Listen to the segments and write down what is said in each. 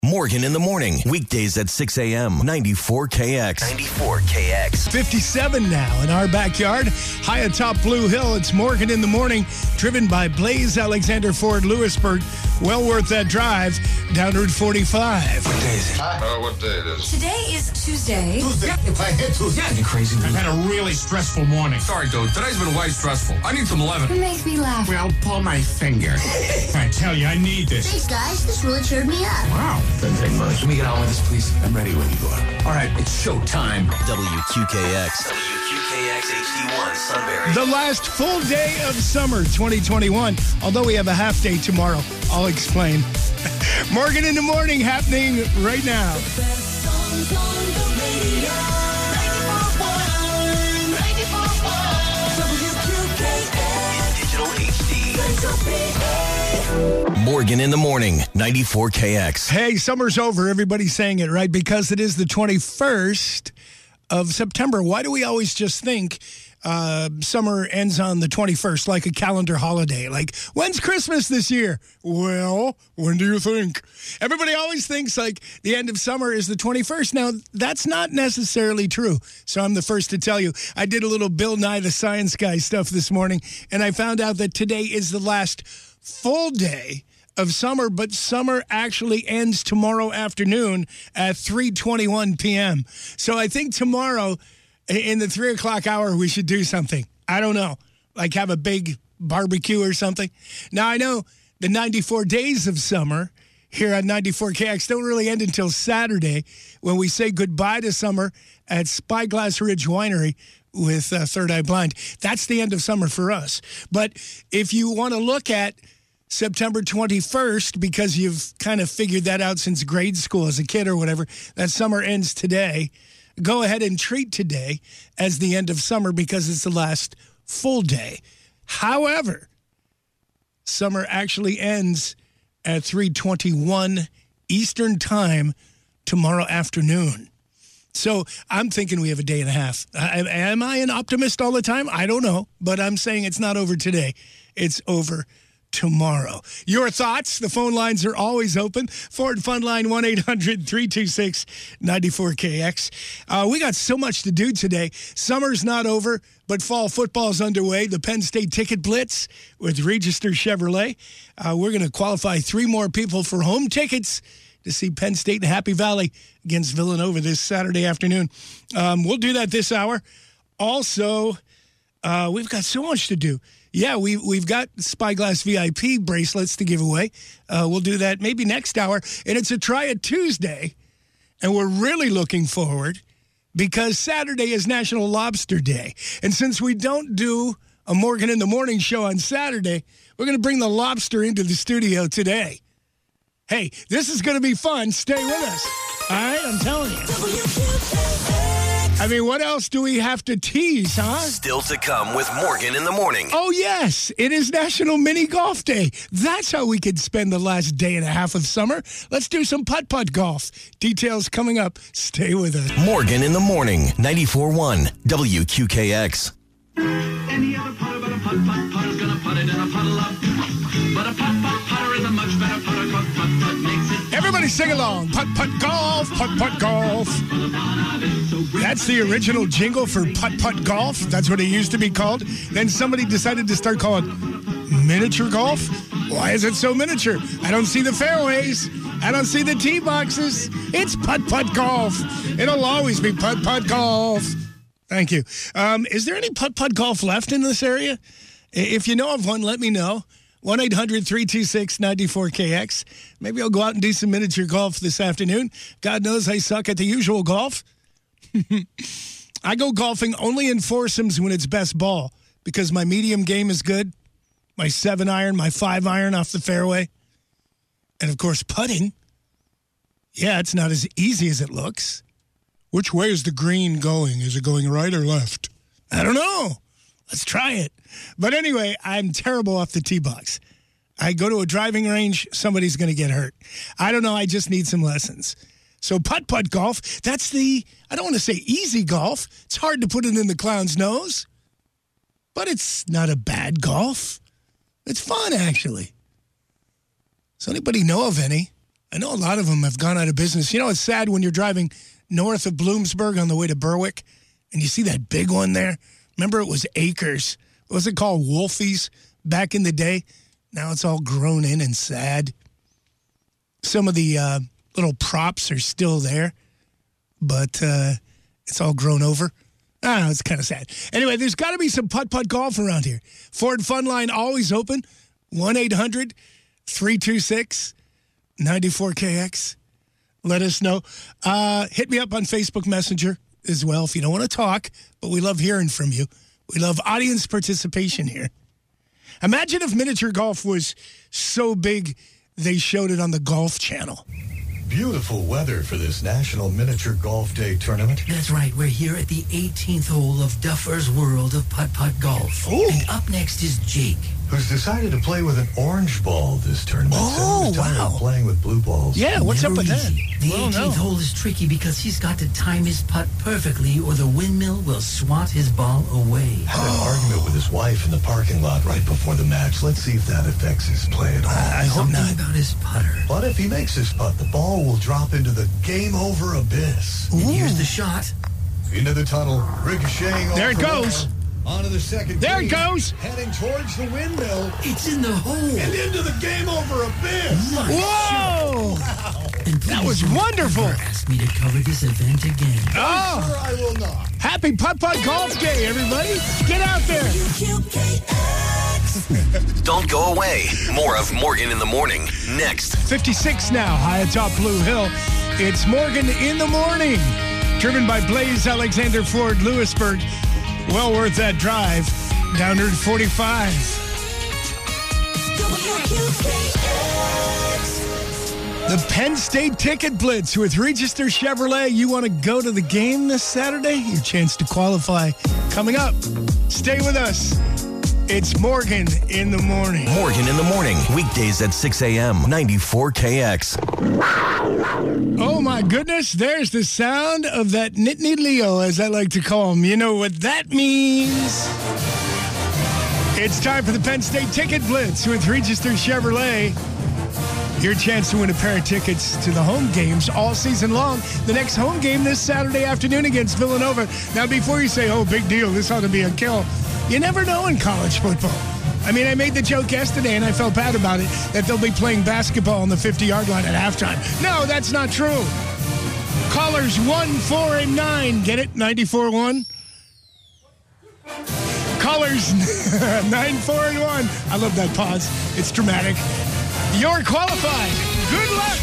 Morgan in the Morning, weekdays at 6 a.m., 94KX. 94KX. 57 now in our backyard. High atop Blue Hill, it's Morgan in the Morning, driven by Blaze Alexander Ford Lewisburg. Well worth that drive down Route 45. What day is it? What day it is? Today is Tuesday. Tuesday. If I hit Tuesday, You crazy, dude. I've had a really stressful morning. Sorry, dude. Today's been way stressful. I need some 11. What makes me laugh? Well, pull my finger. I tell you, I need this. Thanks, guys. This really cheered me up. Wow. doesn't take much. Can we get on with this, please? I'm ready when you are. All right, it's showtime. WQKX. WQKX HD1 Sunbury. The last full day of summer 2021, although we have a half day tomorrow. I'll explain. Morgan in the Morning happening right now. Digital HD. Morgan in the Morning, 94KX. Hey, summer's over. Everybody's saying it, right? Because it is the 21st of September. Why do we always just think summer ends on the 21st, like a calendar holiday? Like, when's Christmas this year? Well, when do you think? Everybody always thinks like the end of summer is the 21st. Now, that's not necessarily true. So I'm the first to tell you. I did a little Bill Nye the Science Guy stuff this morning, and I found out that today is the last full day of summer, but summer actually ends tomorrow afternoon at 3:21 p.m. So I think tomorrow in the 3 o'clock hour, we should do something. I don't know, like have a big barbecue or something. Now, I know the 94 days of summer here on 94KX don't really end until Saturday when we say goodbye to summer at Spyglass Ridge Winery with Third Eye Blind. That's the end of summer for us. But if you want to look at September 21st, because you've kind of figured that out since grade school as a kid or whatever, that summer ends today, go ahead and treat today as the end of summer because it's the last full day. However, summer actually ends at 3:21 Eastern Time tomorrow afternoon. So I'm thinking we have a day and a half. Am I an optimist all the time? I don't know, but I'm saying it's not over today. It's over tomorrow. Your thoughts? The phone lines are always open. Ford Fun Line 1-800-326-94KX. We got so much to do today. Summer's not over, but fall football's underway. The Penn State Ticket Blitz with Register Chevrolet. We're going to qualify 3 more people for home tickets to see Penn State and Happy Valley against Villanova this Saturday afternoon. We'll do that this hour. Also, we've got so much to do. Yeah, we've got Spyglass VIP bracelets to give away. We'll do that maybe next hour. And it's a Try It Tuesday. And we're really looking forward because Saturday is National Lobster Day. And since we don't do a Morgan in the Morning show on Saturday, we're going to bring the lobster into the studio today. Hey, this is going to be fun. Stay with us. All right, I'm telling you. I mean, what else do we have to tease, huh? Still to come with Morgan in the Morning. Oh, yes. It is National Mini Golf Day. That's how we could spend the last day and a half of summer. Let's do some putt-putt golf. Details coming up. Stay with us. Morgan in the Morning, 94.1 WQKX. Any other putter but a putt-putt putter's gonna put it in a puddle up. But a putt-putt putter is a much better putter 'cause putt-putt makes it. Everybody sing along. Putt-putt golf, putt-putt golf. That's the original jingle for putt-putt golf. That's what it used to be called. Then somebody decided to start calling miniature golf. Why is it so miniature? I don't see the fairways. I don't see the tee boxes. It's putt-putt golf. It'll always be putt-putt golf. Thank you. Is there any putt-putt golf left in this area? If you know of one, let me know. 1-800-326-94KX. Maybe I'll go out and do some miniature golf this afternoon. God knows I suck at the usual golf. I go golfing only in foursomes when it's best ball because my medium game is good. My 7-iron, my 5-iron off the fairway. And, of course, putting. Yeah, it's not as easy as it looks. Which way is the green going? Is it going right or left? I don't know. Let's try it. But anyway, I'm terrible off the tee box. I go to a driving range, somebody's going to get hurt. I don't know. I just need some lessons. So putt-putt golf, that's the, I don't want to say easy golf. It's hard to put it in the clown's nose. But it's not a bad golf. It's fun, actually. Does anybody know of any? I know a lot of them have gone out of business. You know, it's sad when you're driving north of Bloomsburg on the way to Berwick, and you see that big one there. Remember, it was acres. What was it called? Wolfies back in the day. Now it's all grown in and sad. Some of the little props are still there, but it's all grown over. I don't know, it's kind of sad. Anyway, there's got to be some putt-putt golf around here. Ford Fun Line always open. 1-800-326-94KX. Let us know. Hit me up on Facebook Messenger as well if you don't want to talk, but we love hearing from you. We love audience participation here. Imagine if miniature golf was so big they showed it on the Golf Channel. Beautiful weather for this National Miniature Golf Day tournament. That's right. We're here at the 18th hole of Duffer's World of Putt-Putt Golf. Ooh. And up next is Jake, who's decided to play with an orange ball this tournament. Oh, He's tired wow. of playing with blue balls. Yeah, what's Never up with that? easy. The Well, 18th hole is tricky because he's got to time his putt perfectly or the windmill will swat his ball away. Had an argument with his wife in the parking lot right before the match. Let's see if that affects his play at all. I hope Something not. about his putter. But if he makes his putt, the ball will drop into the game over abyss. And here's the shot. Into the tunnel, ricocheting off There it the goes. wall, onto the second There green, it goes. heading towards the windmill It's in the hole. and into the game over abyss. My Whoa! And That please was don't wonderful. ever ask me to cover this event again. Oh, Sure, I will not. happy Putt-Putt Golf Day, everybody. Get out there. Don't go away. More of Morgan in the Morning next. 56 now, high atop Blue Hill. It's Morgan in the Morning, driven by Blaze Alexander Ford, Lewisburg. Well worth that drive. Down Route 45. The Penn State Ticket Blitz with Register Chevrolet. You want to go to the game this Saturday? Your chance to qualify coming up. Stay with us. It's Morgan in the Morning. Morgan in the Morning, weekdays at 6 a.m. 94KX. Oh my goodness, there's the sound of that Nittany Leo, as I like to call him. You know what that means. It's time for the Penn State Ticket Blitz with Register Chevrolet. Your chance to win a pair of tickets to the home games all season long. The next home game this Saturday afternoon against Villanova. Now, before you say, oh, big deal, this ought to be a kill, you never know in college football. I mean, I made the joke yesterday, and I felt bad about it, that they'll be playing basketball on the 50-yard line at halftime. No, that's not true. Callers 1, 4, and 9. Get it? 94.1? Callers 9, 4, and 1. I love that pause. It's dramatic. You're qualified. Good luck.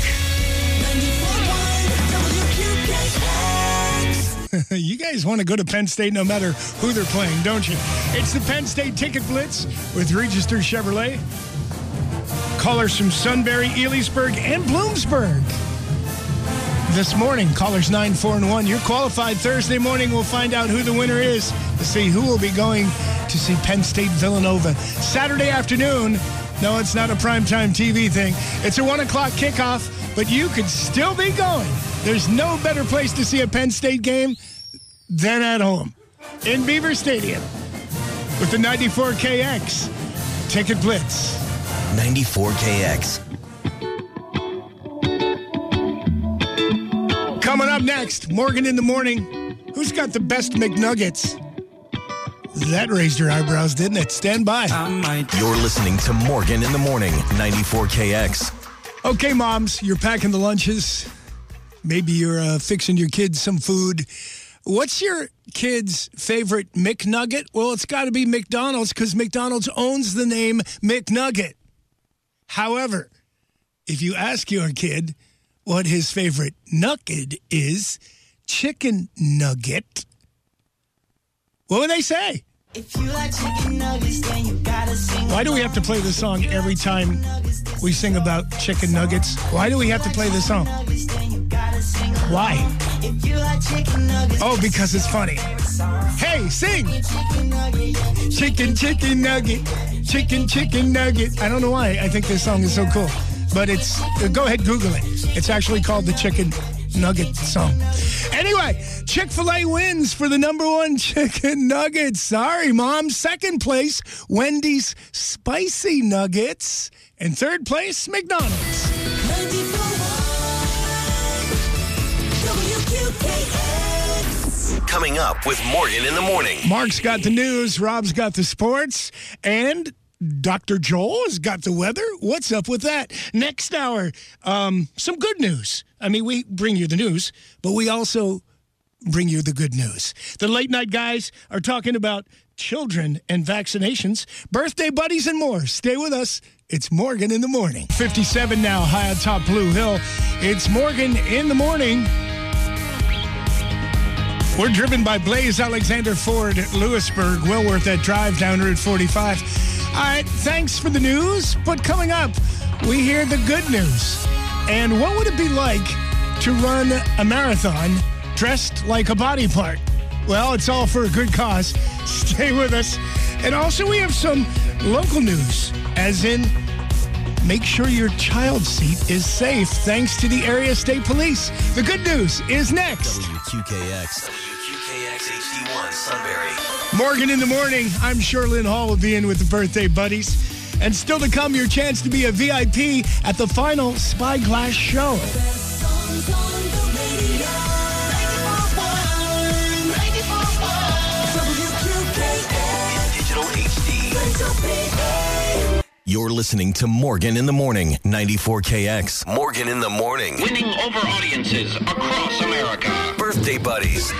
You guys want to go to Penn State no matter who they're playing, don't you? It's the Penn State Ticket Blitz with Register Chevrolet. Callers from Sunbury, Elysburg, and Bloomsburg. This morning, callers 9, 4, and 1. You're qualified. Thursday morning, we'll find out who the winner is to see who will be going to see Penn State Villanova. Saturday afternoon. No, it's not a primetime TV thing. It's a 1 o'clock kickoff, but you could still be going. There's no better place to see a Penn State game than at home in Beaver Stadium with the 94KX Ticket Blitz. 94KX. Coming up next, Morgan in the Morning. Who's got the best McNuggets? That raised your eyebrows, didn't it? Stand by. You're listening to Morgan in the Morning, 94KX. Okay, moms, you're packing the lunches. Maybe you're fixing your kids some food. What's your kid's favorite McNugget? Well, it's got to be McDonald's because McDonald's owns the name McNugget. However, if you ask your kid what his favorite nugget is, chicken nugget, what would they say? If you like chicken nuggets, then you gotta sing. Why do we have to play this song every time we sing about chicken nuggets? Why do we have to play this song? Why? Oh, because it's funny. Hey, sing! Chicken, chicken nugget. Chicken, chicken nugget. I don't know why I think this song is so cool. But it's, go ahead, Google it. It's actually called the Chicken Nugget song. Anyway, Chick-fil-A wins for the #1 chicken nuggets. Sorry, Mom. Second place, Wendy's Spicy Nuggets. And third place, McDonald's. 94.1 Coming up with Morgan in the morning. Mark's got the news, Rob's got the sports, and Dr. Joel has got the weather. What's up with that? Next hour, some good news. I mean, we bring you the news, but we also bring you the good news. The late night guys are talking about children and vaccinations, birthday buddies, and more. Stay with us. It's Morgan in the morning. 57 now, high atop Blue Hill. It's Morgan in the morning. We're driven by Blaze Alexander Ford at Lewisburg, well worth that drive down Route 45. All right, thanks for the news. But coming up, we hear the good news. And what would it be like to run a marathon dressed like a body part? Well, it's all for a good cause. Stay with us. And also, we have some local news, as in, make sure your child's seat is safe thanks to the area state police. The good news is next. WQKX HD1 Sunbury. Morgan in the morning. I'm sure Lynn Hall will be in with the birthday buddies. And still to come, your chance to be a VIP at the final Spyglass show. Digital HD. You're listening to Morgan in the Morning, 94KX. Morgan in the Morning. Winning over audiences across America. Birthday buddies.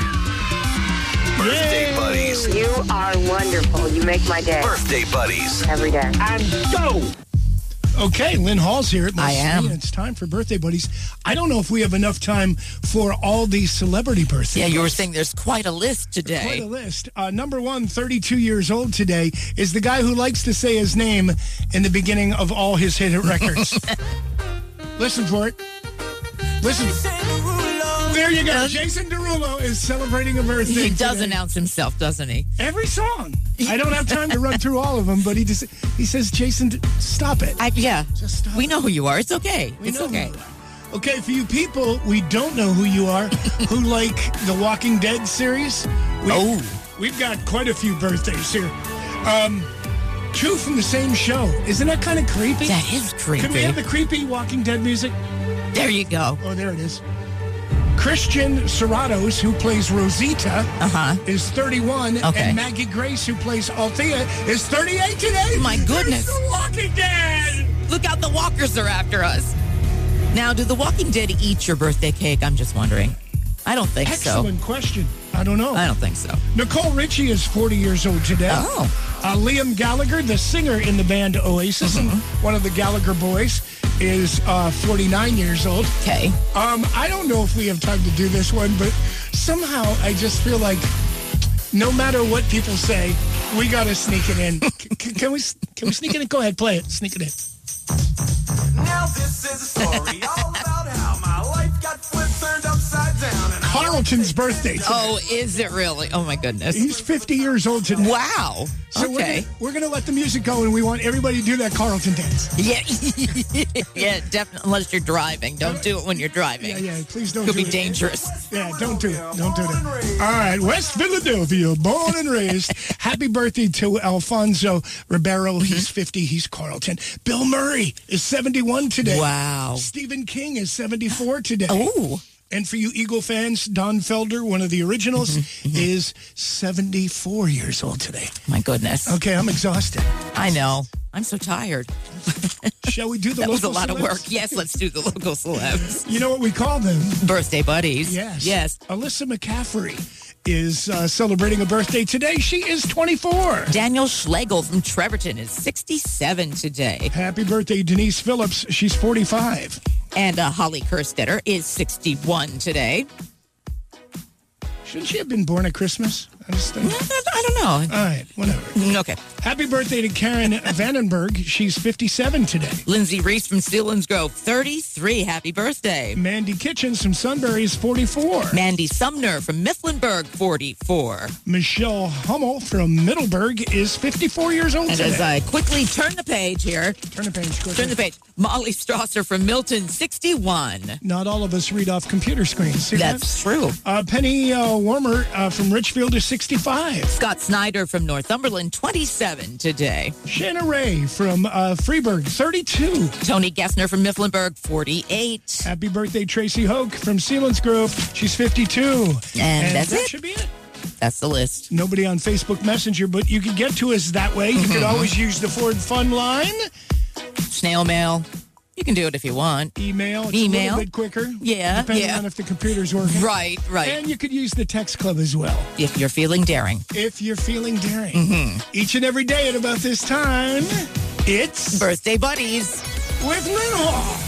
Birthday buddies. You are wonderful. You make my day. Birthday buddies. Every day. And go! Okay, Lynn Hall's here. I am. It's time for birthday buddies. I don't know if we have enough time for all these celebrity birthdays. Yeah, you were saying there's quite a list today. Quite a list. Number one, 32 years old today, is the guy who likes to say his name in the beginning of all his hit records. Listen for it. Listen. There you go. Jason Derulo is celebrating a birthday. He does today. Announce himself, doesn't he? Every song. I don't have time to run through all of them, but he says, Jason, stop it. Yeah. Just stop we it. know who you are. It's okay. We It's know okay. Okay, for you people, we don't know who you are, who like the Walking Dead series. We've got quite a few birthdays here. Two from the same show. Isn't that kind of creepy? That is creepy. Can we have the creepy Walking Dead music? There you go. Oh, there it is. Christian Serratos, who plays Rosita, is 31. Okay. And Maggie Grace, who plays Althea, is 38 today. My goodness. There's the Walking Dead. Look out, the walkers are after us. Now, do the Walking Dead eat your birthday cake? I'm just wondering. I don't think Excellent question. I don't know. I don't think so. Nicole Richie is 40 years old today. Oh. Liam Gallagher, the singer in the band Oasis, and one of the Gallagher boys, is 49 years old. Okay. I don't know if we have time to do this one, but somehow I just feel like no matter what people say, we got to sneak it in. Can we sneak it in? Go ahead, play it. Sneak it in. Now this is a story all about how my life got flipped, turned upside down. And Carlton's birthday today. Oh, is it really? Oh, my goodness. He's 50 years old today. Wow. So okay. We're gonna let the music go, and we want everybody to do that Carlton dance. Yeah. Yeah, definitely. Unless you're driving. Don't do it when you're driving. Yeah, please don't Could do be it. dangerous. Yeah, don't do it. Don't do that. All right, West Philadelphia, born and raised. Happy birthday to Alfonso Ribeiro. He's 50. He's Carlton. Bill Murray is 71 today. Wow. Stephen King is 74 today. Oh. And for you Eagle fans, Don Felder, one of the originals, is 74 years old today. My goodness. Okay, I'm exhausted. I know. I'm so tired. Shall we do the That local was a lot of celebs? work. Yes, let's do the local celebs. You know what we call them? Birthday buddies. Yes. Alyssa McCaffrey is celebrating a birthday today. She is 24. Daniel Schlegel from Trevorton is 67 today. Happy birthday, Denise Phillips. She's 45. And Holly Kerstetter is 61 today. Shouldn't she have been born at Christmas? I don't know. All right, whatever. Okay. Happy birthday to Karen Vandenberg. She's 57 today. Lindsay Reese from Sealands Grove, 33. Happy birthday. Mandy Kitchens from Sunbury is 44. Mandy Sumner from Mifflinburg, 44. Michelle Hummel from Middleburg is 54 years old And today. as I quickly turn the page here. Turn the page quickly. Turn the page. Molly Strasser from Milton, 61. Not all of us read off computer screens. See That's that? true. Penny Warmer from Richfield is 65. Scott Scott Snyder from Northumberland, 27 today. Shanna Ray from Freeburg, 32. Tony Gessner from Mifflinburg, 48. Happy birthday, Tracy Hoke from Selinsgrove. She's 52. And that's that it. Should be it. That's the list. Nobody on Facebook Messenger, but you can get to us that way. You could always use the Ford Fun line. Snail mail. You can do it if you want. Email. It's a little bit quicker. Yeah. Depending on if the computer's working. Right. And you could use the text club as well. If you're feeling daring. Each and every day at about this time, it's Birthday Buddies with Linhall.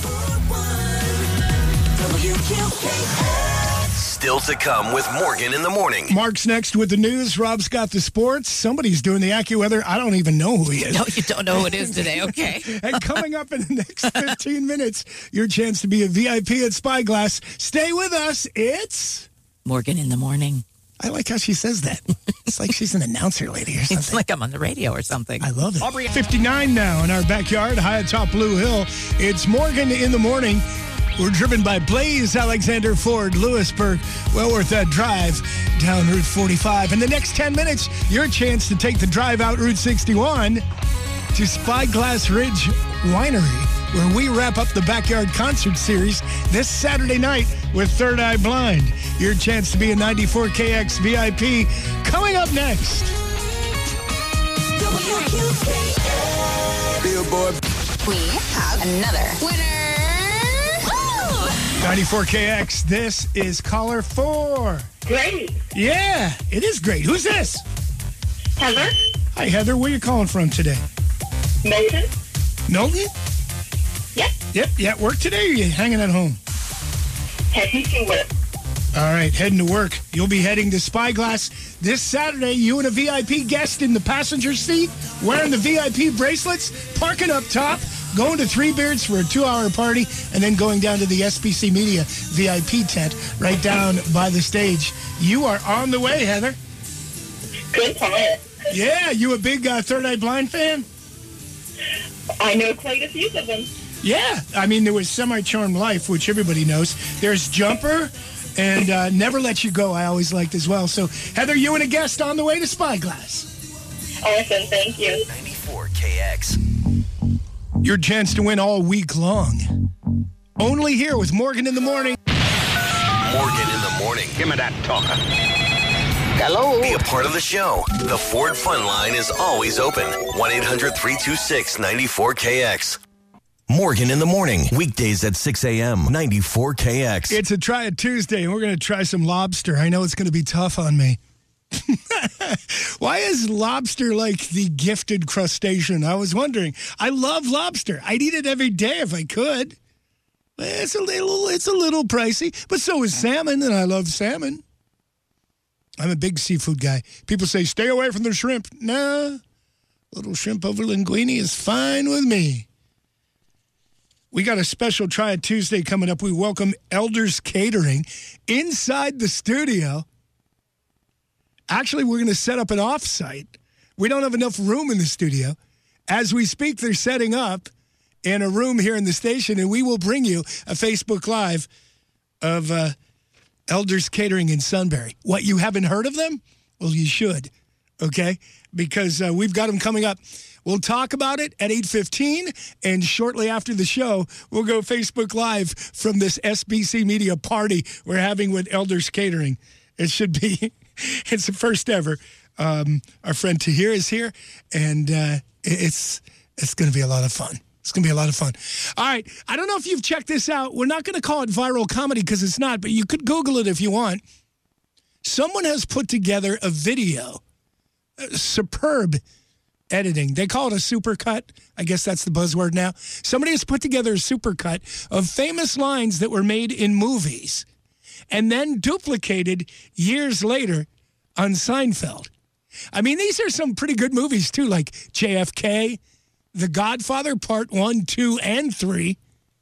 Still to come with Morgan in the morning. Mark's next with the news. Rob's got the sports. Somebody's doing the AccuWeather. I don't even know who he is. No, you don't know who it is today. Okay. And coming up in the next 15 minutes, your chance to be a VIP at Spyglass. Stay with us. It's Morgan in the morning. I like how she says that. It's like she's an announcer lady or something. It's like I'm on the radio or something. I love it. Aubrey 59 now in our backyard, high atop Blue Hill. It's Morgan in the morning. We're driven by Blaze Alexander Ford, Lewisburg. Well worth that drive down Route 45. In the next 10 minutes, your chance to take the drive out Route 61 to Spyglass Ridge Winery, where we wrap up the Backyard Concert Series this Saturday night with Third Eye Blind. Your chance to be a 94KX VIP coming up next. Billboard. We have another winner. 94KX, this is caller 4. Great. Yeah, it is great. Who's this? Heather. Hi, Heather. Where are you calling from today? Milton. Milton? Yep. Yeah, work today or are you hanging at home? Heading to work. All right, heading to work. You'll be heading to Spyglass this Saturday. You and a VIP guest in the passenger seat, wearing the VIP bracelets, parking up top, going to Three Beards for a 2-hour party, and then going down to the SBC Media VIP tent right down by the stage. You are on the way, Heather. Good time. Yeah, you a big Third Eye Blind fan? I know quite a few of them. Yeah, I mean, there was Semi-Charmed Life, which everybody knows. There's Jumper and Never Let You Go, I always liked as well. So, Heather, you and a guest on the way to Spyglass. Awesome, thank you. 94KX. Your chance to win all week long. Only here with Morgan in the morning. Morgan in the morning. Give me that talker. Hello. Be a part of the show. The Ford Fun Line is always open. 1-800-326-94KX. Morgan in the morning. Weekdays at 6 a.m. 94KX. It's a Try It Tuesday, and we're going to try some lobster. I know it's going to be tough on me. Why is lobster like the gifted crustacean? I was wondering. I love lobster. I'd eat it every day if I could. It's a little pricey, but so is salmon, and I love salmon. I'm a big seafood guy. People say, stay away from the shrimp. Nah, little shrimp over linguine is fine with me. We got a special Try It Tuesday coming up. We welcome Elders Catering inside the studio. Actually, we're going to set up an off-site. We don't have enough room in the studio. As we speak, they're setting up in a room here in the station, and we will bring you a Facebook Live of Elders Catering in Sunbury. What, you haven't heard of them? Well, you should, okay? Because we've got them coming up. We'll talk about it at 8:15, and shortly after the show, we'll go Facebook Live from this SBC Media party we're having with Elders Catering. It should be, it's the first ever. Our friend Tahir is here, and it's going to be a lot of fun. It's going to be a lot of fun. All right, I don't know if you've checked this out. We're not going to call it viral comedy because it's not, but you could Google it if you want. Someone has put together a video, superb editing. They call it a supercut. I guess that's the buzzword now. Somebody has put together a supercut of famous lines that were made in movies and then duplicated years later on Seinfeld. I mean, these are some pretty good movies, too, like JFK, The Godfather, Part 1, 2, and 3,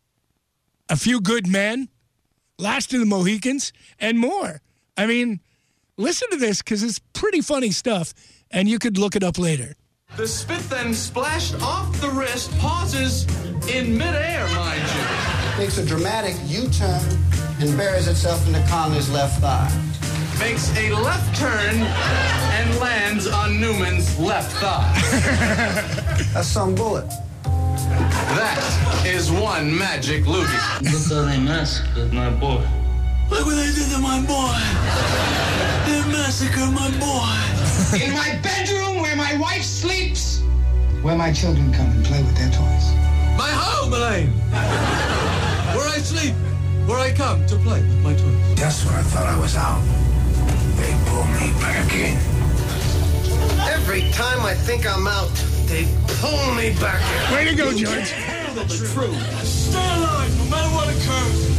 A Few Good Men, Last of the Mohicans, and more. I mean, listen to this, because it's pretty funny stuff, and you could look it up later. The spit then splashed off the wrist, pauses in midair, mind you. Makes a dramatic U-turn and buries itself into Conley's left thigh. makes a left turn and lands on Newman's left thigh. That's some bullet. That is one magic loogie. Look how they massacred my boy. Look what they did to my boy. They massacred my boy. In my bedroom where my wife sleeps. Where my children come and play with their toys. My home, Elaine. Where I sleep. Where I come to play with my toys. Just when I thought I was out, they pull me back in. Every time I think I'm out, they pull me back in. Way to go, George. Tell the truth. Stay alive no matter what occurs.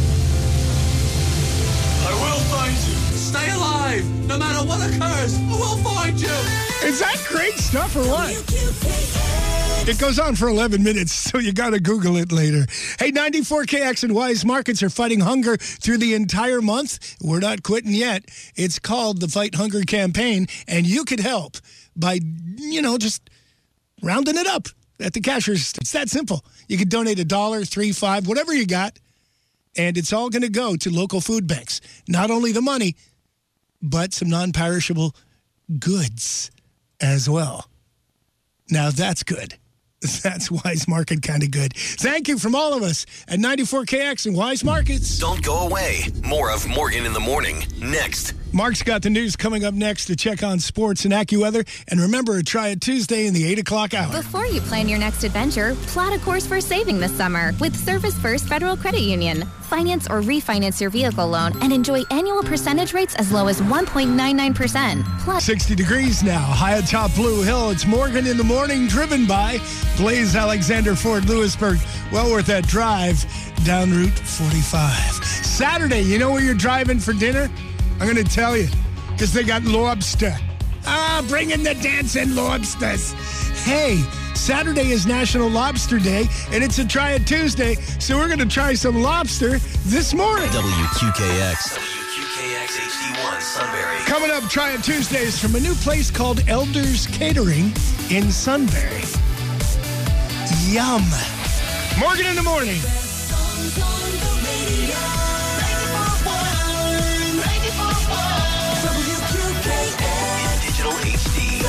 I will find you. Stay alive, no matter what occurs. I will find you. Is that great stuff or what? It goes on for 11 minutes, so you got to Google it later. Hey, 94KX and Wise Markets are fighting hunger through the entire month. We're not quitting yet. It's called the Fight Hunger Campaign, and you could help by, just rounding it up at the cashier's. It's that simple. You could donate $1, $3, $5, whatever you got, and it's all going to go to local food banks. Not only the money, but some non-perishable goods as well. Now that's good. That's Wise Market kind of good. Thank you from all of us at 94KX and Wise Markets. Don't go away. More of Morgan in the Morning next. Mark's got the news coming up next to check on sports and AccuWeather. And remember, try it Tuesday in the 8 o'clock hour. Before you plan your next adventure, plot a course for saving this summer with Service First Federal Credit Union. Finance or refinance your vehicle loan and enjoy annual percentage rates as low as 1.99%. Plus 60 degrees now, high atop Blue Hill. It's Morgan in the Morning, driven by Blaze Alexander Ford Lewisburg. Well worth that drive down Route 45. Saturday, you know where you're driving for dinner? I'm going to tell you, because they got lobster. Bring in the dancing lobsters. Hey, Saturday is National Lobster Day, and it's a Try It Tuesday, so we're going to try some lobster this morning. WQKX HD1 Sunbury. Coming up, Try It Tuesdays from a new place called Elders Catering in Sunbury. Yum. Morgan in the Morning. Digital HD.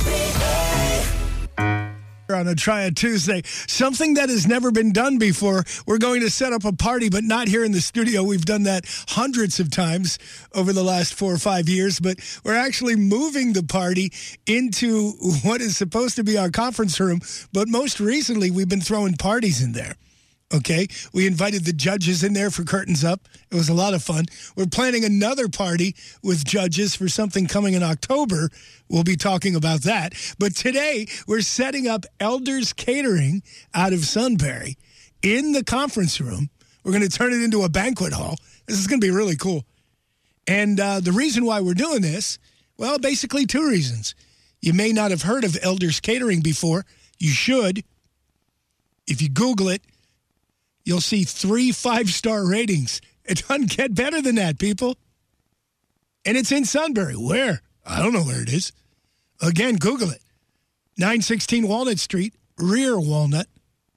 On a Try It Tuesday, something that has never been done before. We're going to set up a party, but not here in the studio. We've done that hundreds of times over the last 4 or 5 years, but we're actually moving the party into what is supposed to be our conference room. But most recently, we've been throwing parties in there. Okay, we invited the judges in there for Curtains Up. It was a lot of fun. We're planning another party with judges for something coming in October. We'll be talking about that. But today, we're setting up Elders Catering out of Sunbury in the conference room. We're going to turn it into a banquet hall. This is going to be really cool. And the reason why we're doing this, well, basically 2 reasons. You may not have heard of Elders Catering before. You should. If you Google it, you'll see 3 5-star ratings. It doesn't get better than that, people. And it's in Sunbury. Where? I don't know where it is. Again, Google it. 916 Walnut Street, rear Walnut.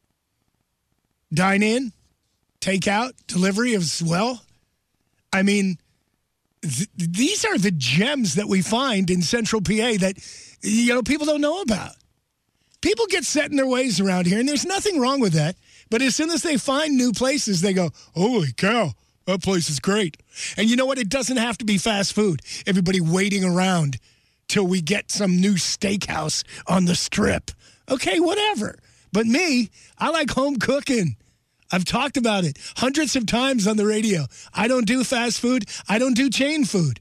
Dine in, take out, delivery as well. I mean, these are the gems that we find in Central PA that, people don't know about. People get set in their ways around here, and there's nothing wrong with that. But as soon as they find new places, they go, holy cow, that place is great. And you know what? It doesn't have to be fast food. Everybody waiting around till we get some new steakhouse on the strip. Okay, whatever. But me, I like home cooking. I've talked about it hundreds of times on the radio. I don't do fast food. I don't do chain food.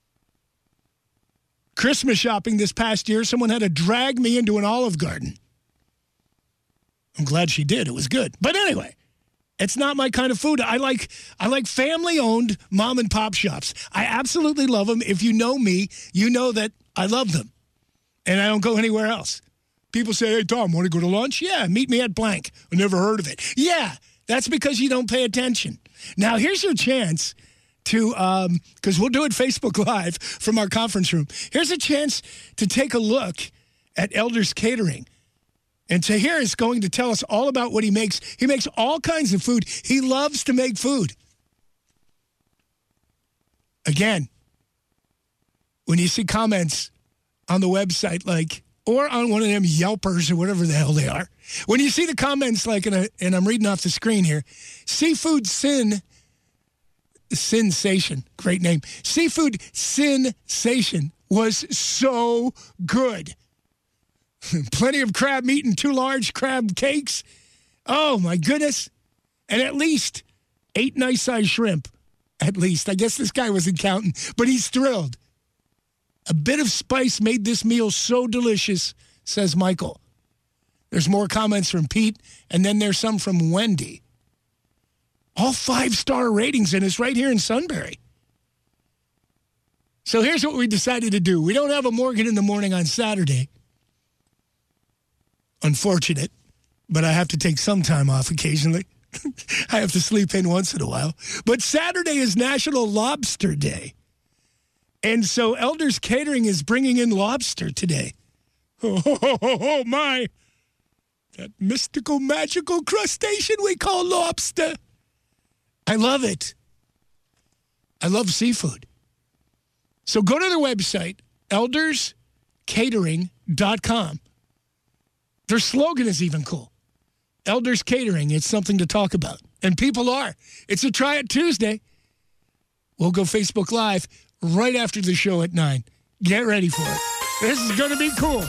Christmas shopping this past year, someone had to drag me into an Olive Garden. I'm glad she did. It was good. But anyway, it's not my kind of food. I like family-owned mom and pop shops. I absolutely love them. If you know me, you know that I love them. And I don't go anywhere else. People say, hey, Tom, want to go to lunch? Yeah, meet me at blank. I never heard of it. Yeah, that's because you don't pay attention. Now, here's your chance to, because we'll do it Facebook Live from our conference room. Here's a chance to take a look at Elders Catering. And Tahir is going to tell us all about what he makes. He makes all kinds of food. He loves to make food. Again, when you see comments on the website like, or on one of them Yelpers or whatever the hell they are. When you see the comments like, and I'm reading off the screen here, Seafood Sensation, great name. Seafood Sensation was so good. Plenty of crab meat and 2 large crab cakes. Oh, my goodness. And at least 8 nice-sized shrimp. At least. I guess this guy wasn't counting, but he's thrilled. A bit of spice made this meal so delicious, says Michael. There's more comments from Pete, and then there's some from Wendy. All 5-star ratings, and it's right here in Sunbury. So here's what we decided to do. We don't have a Morgan in the Morning on Saturday. Unfortunate, but I have to take some time off occasionally. I have to sleep in once in a while. But Saturday is National Lobster Day. And so Elders Catering is bringing in lobster today. Oh, my. That mystical, magical crustacean we call lobster. I love it. I love seafood. So go to their website, elderscatering.com. Their slogan is even cool. Elders Catering, it's something to talk about. And people are. It's a Try It Tuesday. We'll go Facebook Live right after the show at 9. Get ready for it. This is going to be cool.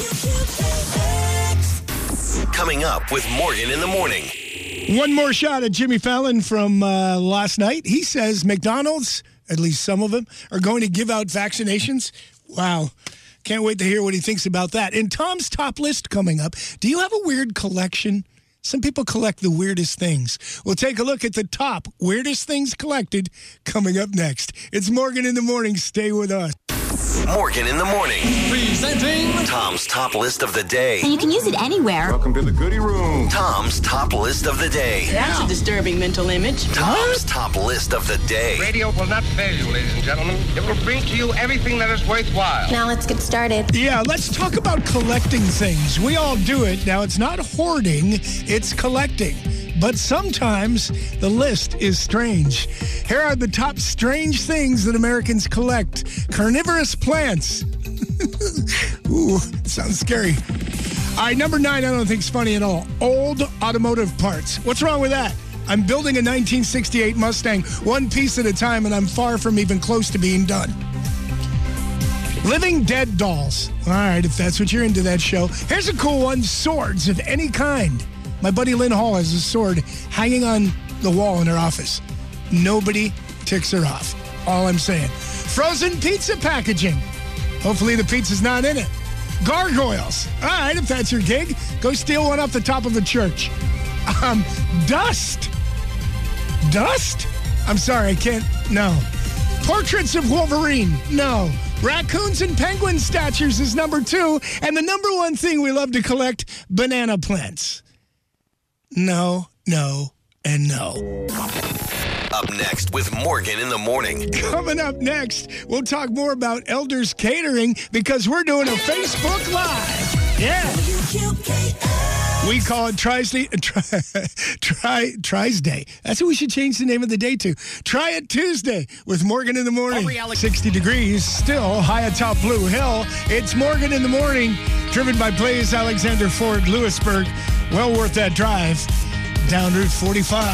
Coming up with Morgan in the Morning. One more shot at Jimmy Fallon from last night. He says McDonald's, at least some of them, are going to give out vaccinations. Wow. Can't wait to hear what he thinks about that. And Tom's top list coming up. Do you have a weird collection? Some people collect the weirdest things. We'll take a look at the top weirdest things collected coming up next. It's Morgan in the Morning. Stay with us. Morgan in the Morning. Presenting Tom's top list of the day. And you can use it anywhere. Welcome to the goodie room. Tom's top list of the day. That's a disturbing mental image. Tom's top list of the day. Radio will not fail you, ladies and gentlemen. It will bring to you everything that is worthwhile. Now let's get started. Yeah, let's talk about collecting things. We all do it. Now, it's not hoarding, it's collecting. But sometimes the list is strange. Here are the top strange things that Americans collect. Carnivorous plants. Ooh, sounds scary. All right, number 9, I don't think it's funny at all. Old automotive parts. What's wrong with that? I'm building a 1968 Mustang one piece at a time, and I'm far from even close to being done. Living dead dolls. All right, if that's what you're into, that show. Here's a cool one. Swords of any kind. My buddy Lynn Hall has a sword hanging on the wall in her office. Nobody ticks her off. All I'm saying. Frozen pizza packaging. Hopefully the pizza's not in it. Gargoyles. All right, if that's your gig, go steal one off the top of a church. Dust. Dust? I'm sorry, I can't. No. Portraits of Wolverine. No. Raccoons and penguin statues is number 2. And the number 1 thing we love to collect, banana plants. No, no, and no. Up next with Morgan in the Morning. Coming up next, we'll talk more about Elders Catering because we're doing a Facebook Live. Yeah. We call it Tries Day. That's what we should change the name of the day to. Try It Tuesday with Morgan in the Morning. 60 degrees, still high atop Blue Hill. It's Morgan in the Morning, driven by Blaze Alexander Ford, Lewisburg. Well worth that drive down Route 45.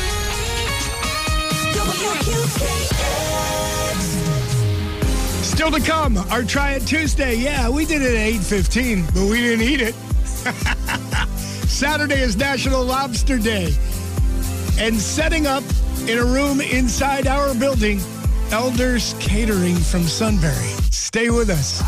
Still to come, our Try It Tuesday. Yeah, we did it at 8:15, but we didn't eat it. Saturday is National Lobster Day. And setting up in a room inside our building, Elders Catering from Sunbury. Stay with us.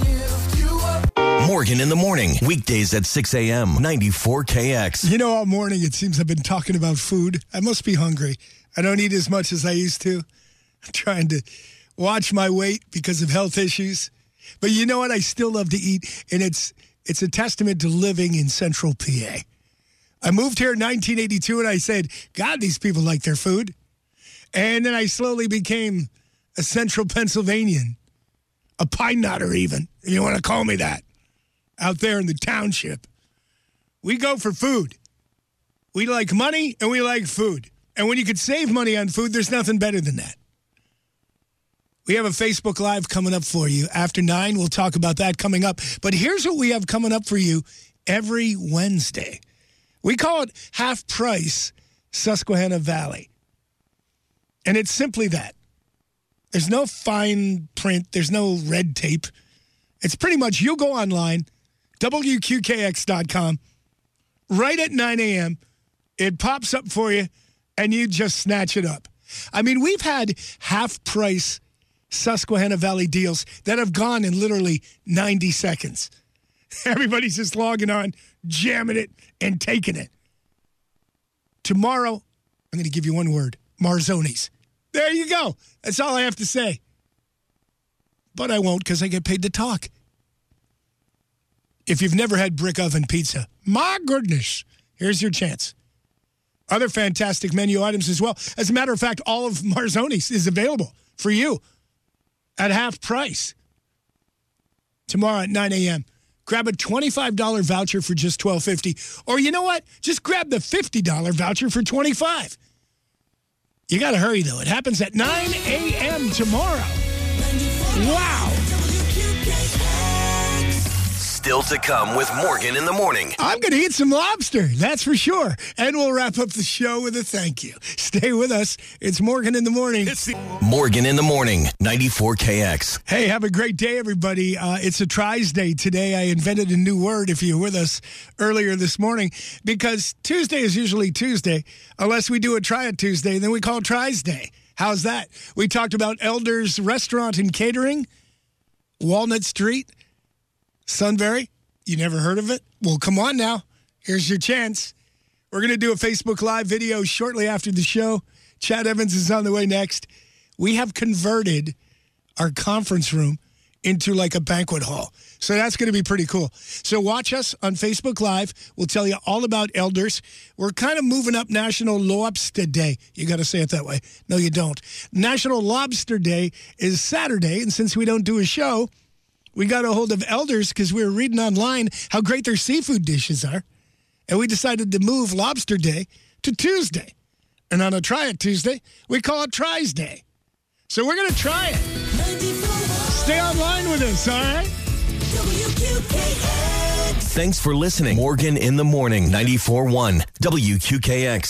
Morgan in the Morning, weekdays at 6 a.m., 94KX. You know, all morning it seems I've been talking about food. I must be hungry. I don't eat as much as I used to. I'm trying to watch my weight because of health issues. But you know what? I still love to eat, and it's a testament to living in Central PA. I moved here in 1982, and I said, God, these people like their food. And then I slowly became a Central Pennsylvanian, a Pine Knotter even, if you want to call me that. Out there in the township. We go for food. We like money and we like food. And when you could save money on food, there's nothing better than that. We have a Facebook Live coming up for you. After 9, we'll talk about that coming up. But here's what we have coming up for you every Wednesday. We call it Half Price Susquehanna Valley. And it's simply that. There's no fine print. There's no red tape. It's pretty much you go online, WQKX.com, right at 9 a.m. It pops up for you, and you just snatch it up. I mean, we've had half-price Susquehanna Valley deals that have gone in literally 90 seconds. Everybody's just logging on, jamming it, and taking it. Tomorrow, I'm going to give you one word, Marzoni's. There you go. That's all I have to say. But I won't because I get paid to talk. If you've never had brick oven pizza, my goodness, here's your chance. Other fantastic menu items as well. As a matter of fact, all of Marzoni's is available for you at half price. Tomorrow at 9 a.m. Grab a $25 voucher for just $12.50. Or you know what? Just grab the $50 voucher for $25. You got to hurry, though. It happens at 9 a.m. tomorrow. Wow. Still to come with Morgan in the Morning. I'm going to eat some lobster, that's for sure. And we'll wrap up the show with a thank you. Stay with us. It's Morgan in the Morning. Morgan in the Morning, 94KX. Hey, have a great day, everybody. It's a Tries Day today. I invented a new word, if you were with us earlier this morning, because Tuesday is usually Tuesday, unless we do a Try It Tuesday, then we call it Tries Day. How's that? We talked about Elders Restaurant and Catering, Walnut Street, Sunbury. You never heard of it? Well, come on now. Here's your chance. We're going to do a Facebook Live video shortly after the show. Chad Evans is on the way next. We have converted our conference room into like a banquet hall. So that's going to be pretty cool. So watch us on Facebook Live. We'll tell you all about Elders. We're kind of moving up National Lobster Day. You got to say it that way. No, you don't. National Lobster Day is Saturday, and since we don't do a show, we got a hold of Elders because we were reading online how great their seafood dishes are. And we decided to move Lobster Day to Tuesday. And on a Try It Tuesday, we call it Tries Day. So we're going to try it. Stay online with us, all right? Thanks for listening. Morgan in the Morning, 94.1 WQKX.